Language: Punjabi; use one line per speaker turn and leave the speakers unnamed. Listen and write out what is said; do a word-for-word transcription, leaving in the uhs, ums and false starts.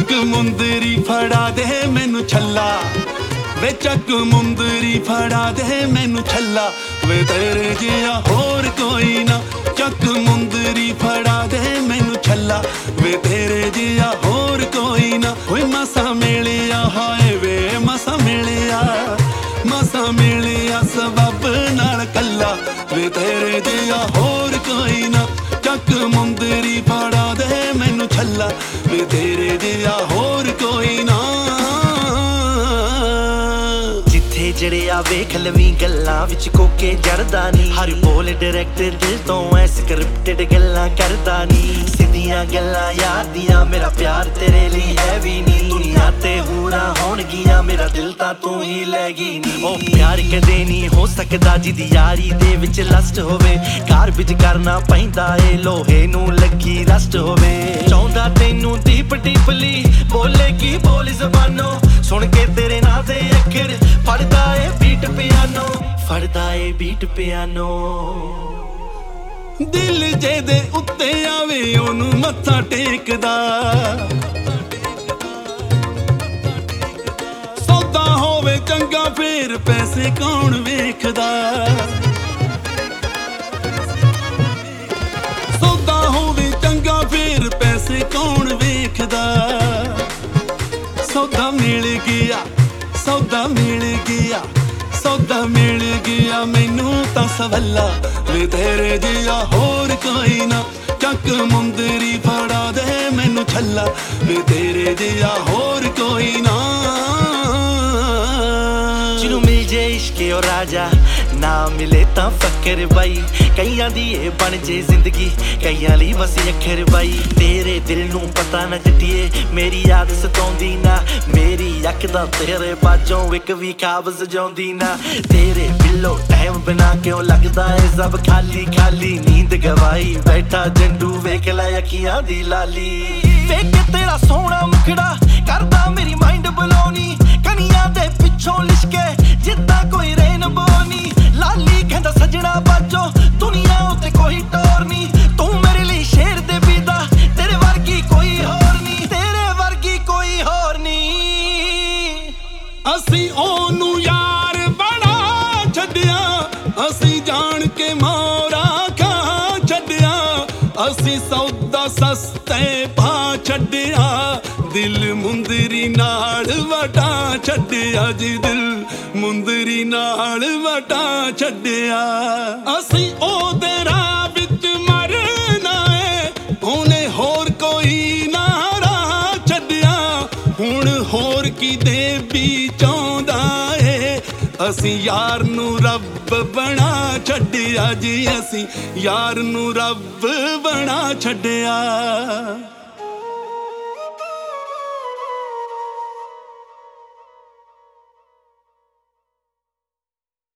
ਚੱਕ ਮੁੰਦਰੀ ਫੜਾ ਦੇ ਮੈਨੂੰ ਛੱਲਾ ਵੇ ਚੱਕ ਮੁੰਦਰੀ ਫੜਾ ਦੇ ਮੈਨੂੰ ਛੱਲਾ ਵੇ ਤੇਰੇ ਜਿਹਾ ਹੋਰ ਕੋਈ ਨਾ ਚੱਕ ਮੁੰਦਰੀ ਫੜਾ ਦੇ ਮੈਨੂੰ ਛੱਲਾ ਵੇ ਤੇਰੇ ਜਿਹਾ ਹੋਰ ਕੋਈ ਨਾ ਓਏ ਮਸਾਂ ਮਿਲਿਆ ਹਾਏ ਵੇ ਮਸਾਂ ਮਿਲਿਆ ਮਸਾਂ ਮਿਲਿਆ ਸਬੱਬ ਨਾਲ ਕੱਲਾ ਵੇ ਤੇਰੇ ਜਿਹਾ ਹੋਰ ਕੋਈ ਨਾ ਚੱਕ ਮੁੰਦਰੀ ਫੜਾ ਦੇ ਮੈਨੂੰ ਛੱਲਾ ਵੇ ਤੇਰੇ ਜਿਹਾ ਹੋਰ ਕੋਈ ਨਾ ਜਿੱਥੇ ਜੜਿਆ ਵੇਖ ਲਵੀਂ ਗੱਲਾਂ ਵਿੱਚ ਕੋਕੇ ਜੜਦਾ ਨੀ ਹਰ ਬੋਲ ਡਾਇਰੈਕਟ ਦਿਲ ਤੋਂ ਐ ਸਕ੍ਰਿਪਟਡ ਗੱਲਾਂ ਕਰਦਾ ਨੀ ਸਿੱਧੀਆਂ ਗੱਲਾਂ ਯਾਰ ਦੀਆਂ ਮੇਰਾ ਪਿਆਰ ਤੇਰੇ ਲਈ ਹੈ ਵੀ ਨੀ ਦੁਨੀਆ ਤੇ ਹੂਰਾਂ ਹੋਣਗੀਆਂ ਮੇਰਾ ਦਿਲ ਤਾਂ ਤੂੰ ਹੀ ਲੈ ਗਈ ਨੀ ਉਹ ਪਿਆਰ ਕਦੇ ਨਹੀਂ ਹੋ ਸਕਦਾ ਜਿਹਦੀ ਯਾਰੀ ਦੇ ਵਿੱਚ ਲਸਟ ਹੋਵੇ ਘਰ ਵਿੱਚ ਕਰਨਾ ਪੈਂਦਾ ਏ ਲੋਹੇ ਨੂੰ ਲੱਗੀ ਰਸਟ ਹੋਵੇ ਚਾਹੁੰਦਾ ਤੈਨੂੰ ਦੀਪ ਡੀਪਲੀ ਬੋਲੇ ਕੀ ਬੋਲ ਜ਼ਬਾਨੋਂ ਸੁਣ ਕੇ ਤੇਰੇ ਨਾਂ ਦੇ ਅੱਖਰ ਫੜਦਾ ਏ ਬੀਟ ਪਿਆਨੋ ਫੜਦਾ ਏ ਬੀਟ ਪਿਆਨੋ ਦਿਲ ਜਿਹਦੇ ਉੱਤੇ ਆਵੇ ਉਹਨੂੰ ਮੱਥਾ ਟੇਕਦਾ ਸੌਦਾ ਹੋਵੇ ਚੰਗਾ ਫੇਰ ਪੈਸੇ ਕੌਣ ਵੇਖਦਾ ਸੌਦਾ ਹੋਵੇ ਚੰਗਾ ਫੇਰ ਪੈਸੇ ਕੌਣ ਵੇਖਦਾ ਸੌਦਾ ਮਿਲ ਗਿਆ ਸੌਦਾ ਮਿਲ ਗਿਆ ਸੌਦਾ ਮਿਲ ਗਿਆ ਮੈਨੂੰ ਤਾਂ ਸਵੱਲਾ ਵੇ ਤੇਰੇ ਜਿਹਾ ਹੋਰ ਕੋਈ ਨਾ ਚੱਕ ਮੁੰਦਰੀ ਫੜਾ ਦੇ ਮੈਨੂੰ ਛੱਲਾ ਵੇ ਤੇਰੇ ਜਿਹਾ ਹੋਰ ਕੋਈ ਨਾ ਜਿਹਨੂੰ ਮਿਲ ਜੇ ਇਸ਼ਕੇ ਓ ਰਾਜਾ ਨਾ ਮਿਲੇ ਤਾਂ ਫਕਰ ਬਾਈ ਕਈਆਂ ਦੀ ਇਹ ਬਣ ਜੇ ਜ਼ਿੰਦਗੀ ਕਈਆਂ ਲਈ ਬਸ ਅੱਖਰ ਬਾਈ ਤੇਰੇ ਦਿਲ ਨੂੰ ਪਤਾ ਨਾ ਜੱਟੀਏ ਮੇਰੀ ਯਾਦ ਸਤਾਉਂਦੀ ਨਾ ਮੇਰੀ ਅੱਖ ਦਾ ਤੇਰੇ ਬਾਝੋਂ ਇੱਕ ਵੀ ਖਾਬ ਸਜਾਉਂਦੀ ਨਾ ਤੇਰੇ ਬਿੱਲੋ ਟਾਈਮ ਬਿਨਾ ਕਿਉਂ ਲੱਗਦਾ ਏ ਸਭ ਖਾਲੀ ਖਾਲੀ ਨੀਂਦ ਗਵਾਈ ਬੈਠਾ ਜੰਡੂ ਵੇਖ ਲੈ ਅੱਖੀਆਂ ਦੀ ਲਾਲੀ ਵੇਖ ਤੇਰਾ ਸੋਹਣਾ ਮੁਖੜਾ ਕਰਦਾ ਮੇਰੀ ਮਾਈਂਡ ਬਲੋਨੀ ਕਨੀਆਂ ਦੇ ਪਿੱਛੋਂ ਲਿਸ਼ਕੇ ਜਿੱਦਾਂ ਕੋਈ ਰੇਨਬੋ ਨੀ ਲਾਲੀ ਕਹਿੰਦਾ ਸਜਣਾ ਬਾਜੋ ਦੁਨੀਆ ਉੱਤੇ ਕੋਈ ਟੋਰ ਨੀ ਤੂੰ ਮੇਰੇ ਲਈ ਸ਼ੇਰ ਦੇ ਵੀਦਾ ਤੇਰੇ ਵਰਗੀ ਕੋਈ ਹੋਰ ਨੀ ਤੇਰੇ ਵਰਗੀ ਕੋਈ ਹੋਰ ਨੀ ਅਸੀਂ ਉਹਨੂੰ ਯਾਰ ਬਣਾ ਛੱਡਿਆ ਅਸੀਂ ਜਾਣ ਕੇ ਮੋਰਾ ਖਾ ਛੱਡਿਆ ਅਸੀਂ ਸੌਦਾ ਸਸਤੇ ਪਾ ਛੱਡਿਆ ਦਿਲ ਮੁੰਦਰੀ ਨਾਲ ਵਟਾ ਛੱਡਿਆ ਜੀ ਦਿਲ ਮੁੰਦਰੀ ਨਾਲ ਵਟਾ ਛੱਡਿਆ ਅਸੀਂ ਉਹਦੇ ਰਾਹ ਵਿੱਚ ਮਰਨਾ ਏ ਉਹਨੇ ਹੋਰ ਕੋਈ ਨਾ ਰਾਹ ਛੱਡਿਆ ਹੁਣ ਹੋਰ ਕਿਤੇ ਵੀ ਚਾਹੁੰਦਾ ਏ ਅਸੀਂ ਯਾਰ ਨੂੰ ਰੱਬ ਬਣਾ ਛੱਡਿਆ ਜੀ ਅਸੀਂ ਯਾਰ ਨੂੰ ਰੱਬ ਬਣਾ ਛੱਡਿਆ।